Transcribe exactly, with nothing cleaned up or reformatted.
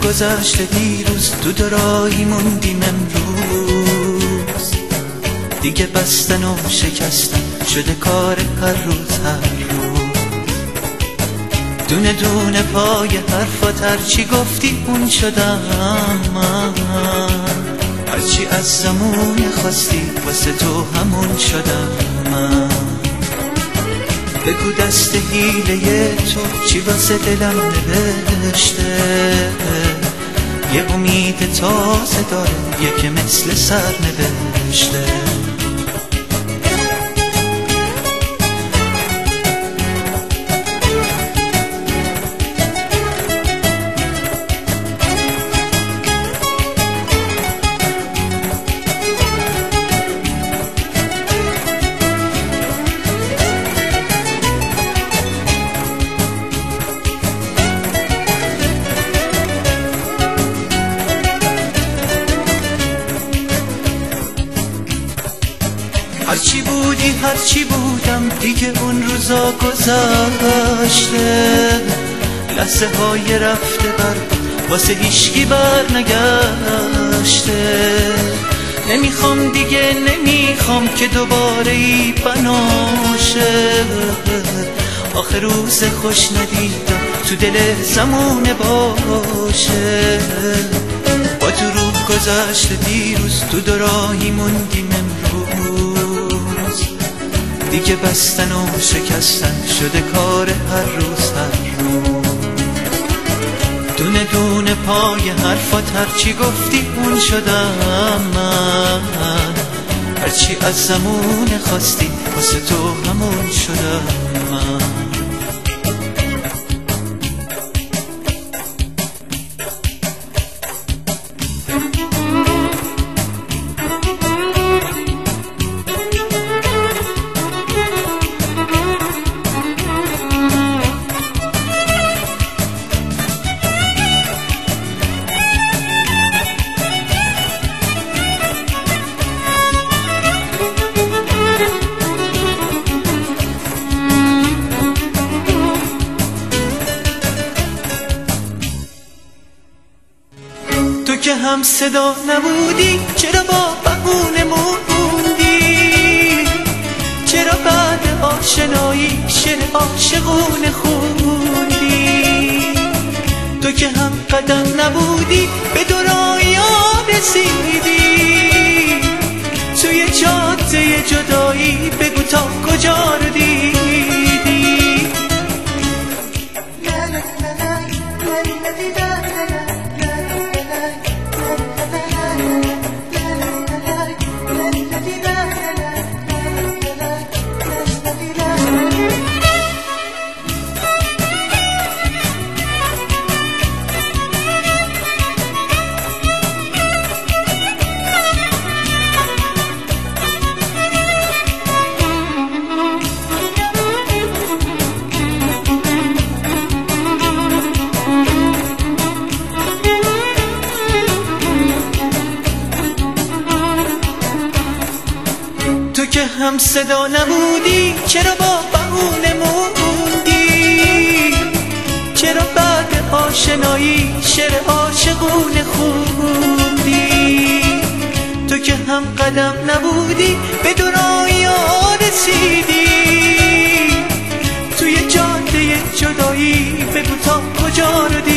گذشته دیروز، تو دراهی موندیم امروز. دیگه بستن و شکستن شده کار هر روز هر روز. دونه دونه پای حرفات هرچی گفتی اون شدم من، هرچی از زمون خواستی واسه تو همون شدم من. بگو دست حیله تو چی واسه دلم نوشته، یه امید تازه داره یه که مثل سر نوشته. هرچی بودی هرچی بودم دیگه اون روزا گذشته، لحظه های رفته بر واسه هیشگی بر نگشته. نمیخوام دیگه نمیخوام که دوباره ای بناشه، آخر روز خوش ندیدم تو دل زمونه باشه. با دروغ گذشته دیروز، تو دراهی موندیم امروز. دیگه بستن و شکستن شده کار هر روز هر روز. دونه دونه پای حرفات هرچی گفتی اون شدم من، هرچی از زمونه خواستی واسه تو همون شدم من. تو که هم صدا نبودی چرا با بهونه موندی، چرا بعد آشنایی شعر عاشقونه خوندی. تو که هم قدم نبودی به دورایی ها رسیدی، توی جاده جدایی بگو تا کجا رو دیدی. تو که هم صدا نبودی چرا با بهونه موندی، چرا بعد آشنایی شعر عاشقونه خوندی. تو که هم قدم نبودی به دورایی ها رسیدی، توی جاده جدایی بگو تا کجا رو دیدی.